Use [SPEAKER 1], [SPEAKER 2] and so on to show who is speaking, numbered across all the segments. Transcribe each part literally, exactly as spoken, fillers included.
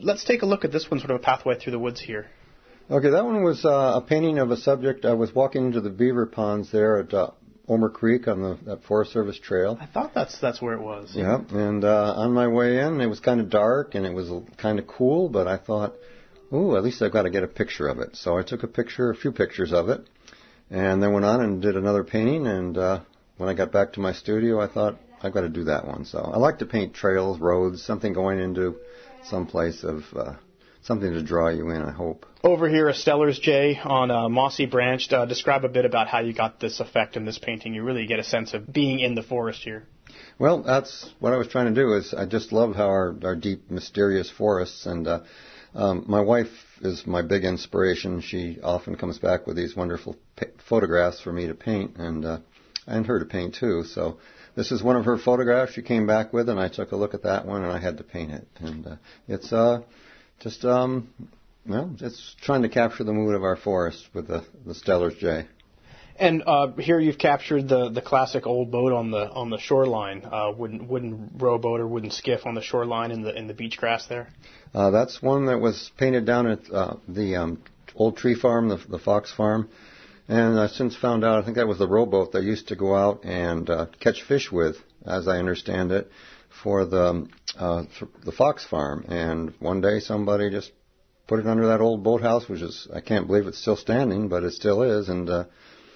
[SPEAKER 1] let's take a look at this one, sort of a pathway through the woods here.
[SPEAKER 2] Okay, that one was uh, a painting of a subject. I was walking into the beaver ponds there at uh, Omer Creek on the that Forest Service trail.
[SPEAKER 1] I thought that's that's where it was.
[SPEAKER 2] Yeah, and uh, on my way in, it was kind of dark and it was kind of cool, but I thought, ooh, at least I've got to get a picture of it. So I took a picture, a few pictures of it, and then went on and did another painting. And uh, when I got back to my studio, I thought, I've got to do that one. So I like to paint trails, roads, something going into some place of uh, something to draw you in, I hope.
[SPEAKER 1] Over here, a Steller's Jay on a mossy branch. Uh, describe a bit about how you got this effect in this painting. You really get a sense of being in the forest here.
[SPEAKER 2] Well, that's what I was trying to do. Is I just love how our, our deep, mysterious forests. And uh, um, my wife is my big inspiration. She often comes back with these wonderful pa- photographs for me to paint, and uh, and her to paint too. So this is one of her photographs she came back with, and I took a look at that one, and I had to paint it. And uh, it's uh, just, um, well, it's trying to capture the mood of our forest with the, the Steller's Jay.
[SPEAKER 1] And uh, here you've captured the, the classic old boat on the on the shoreline, uh, wooden wooden rowboat or wooden skiff on the shoreline in the in the beach grass there.
[SPEAKER 2] Uh, that's one that was painted down at uh, the um, old tree farm, the, the Fox Farm. And I've since found out, I think that was the rowboat they used to go out and uh, catch fish with, as I understand it, for the uh, for the Fox Farm. And one day somebody just put it under that old boathouse, which is, I can't believe it's still standing, but it still is. And uh,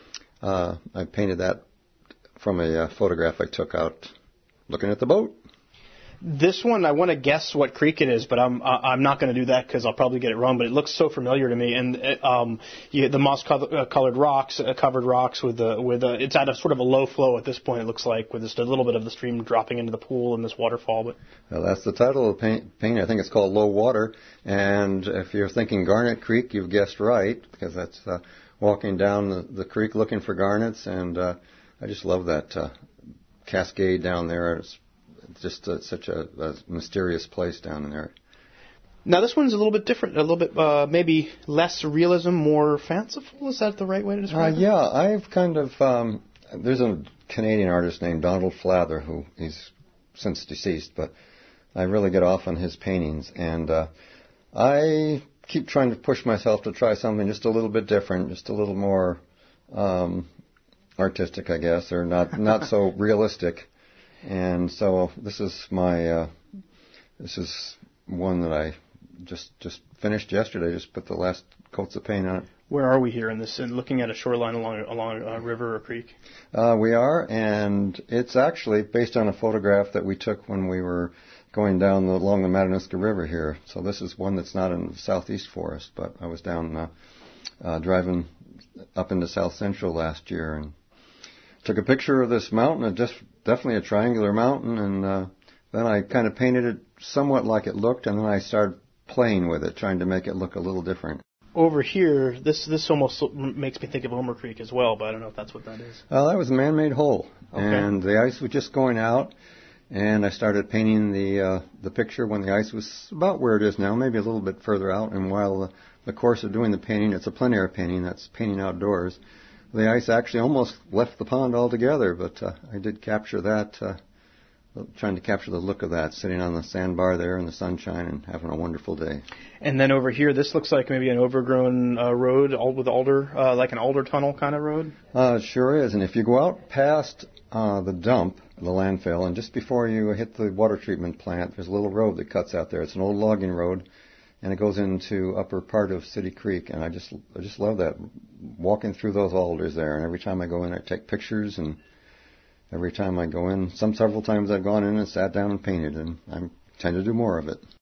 [SPEAKER 2] uh, I painted that from a uh, photograph I took out looking at the boat.
[SPEAKER 1] This one, I want to guess what creek it is, but I'm I'm not going to do that because I'll probably get it wrong. But it looks so familiar to me, and um, you, the moss-colored rocks, uh, covered rocks with the with a, it's at a sort of a low flow at this point. It looks like with just a little bit of the stream dropping into the pool and this waterfall. But
[SPEAKER 2] well, that's the title of the paint, paint. I think it's called Low Water. And if you're thinking Garnet Creek, you've guessed right, because that's uh, walking down the, the creek looking for garnets, and uh, I just love that uh, cascade down there. It's just uh, such a, a mysterious place down there.
[SPEAKER 1] Now this one's a little bit different, a little bit uh, maybe less realism, more fanciful. Is that the right way to describe
[SPEAKER 2] uh,
[SPEAKER 1] it?
[SPEAKER 2] Yeah, I've kind of, um, there's a Canadian artist named Donald Flather who he's since deceased, but I really get off on his paintings. And uh, I keep trying to push myself to try something just a little bit different, just a little more um, artistic, I guess, or not, not so realistic. And so this is my, uh, this is one that I just just finished yesterday. Just put the last coats of paint on it.
[SPEAKER 1] Where are we here in this? In looking at a shoreline along along a river or creek.
[SPEAKER 2] Uh, we are, and it's actually based on a photograph that we took when we were going down the, along the Matanuska River here. So this is one that's not in the southeast forest, but I was down uh, uh, driving up into South Central last year and took a picture of this mountain. It just definitely a triangular mountain, and uh, then I kind of painted it somewhat like it looked, and then I started playing with it, trying to make it look a little different.
[SPEAKER 1] Over here, this this almost makes me think of Omer Creek as well, but I don't know if that's what that is.
[SPEAKER 2] Well, that was a man-made hole,
[SPEAKER 1] okay.
[SPEAKER 2] And the ice was just going out, and I started painting the uh, the picture when the ice was about where it is now, maybe a little bit further out. And while the, the course of doing the painting, it's a plein air painting, that's painting outdoors. The ice actually almost left the pond altogether, but uh, I did capture that, uh, trying to capture the look of that, sitting on the sandbar there in the sunshine and having a wonderful day.
[SPEAKER 1] And then over here, this looks like maybe an overgrown uh, road, all with alder, uh, like an alder tunnel kind of road?
[SPEAKER 2] Uh, it sure is. And if you go out past uh, the dump, the landfill, and just before you hit the water treatment plant, there's a little road that cuts out there. It's an old logging road. And it goes into upper part of City Creek, and I just I just love that, walking through those alders there. And every time I go in, I take pictures, and every time I go in, some several times I've gone in and sat down and painted, and I tend to do more of it.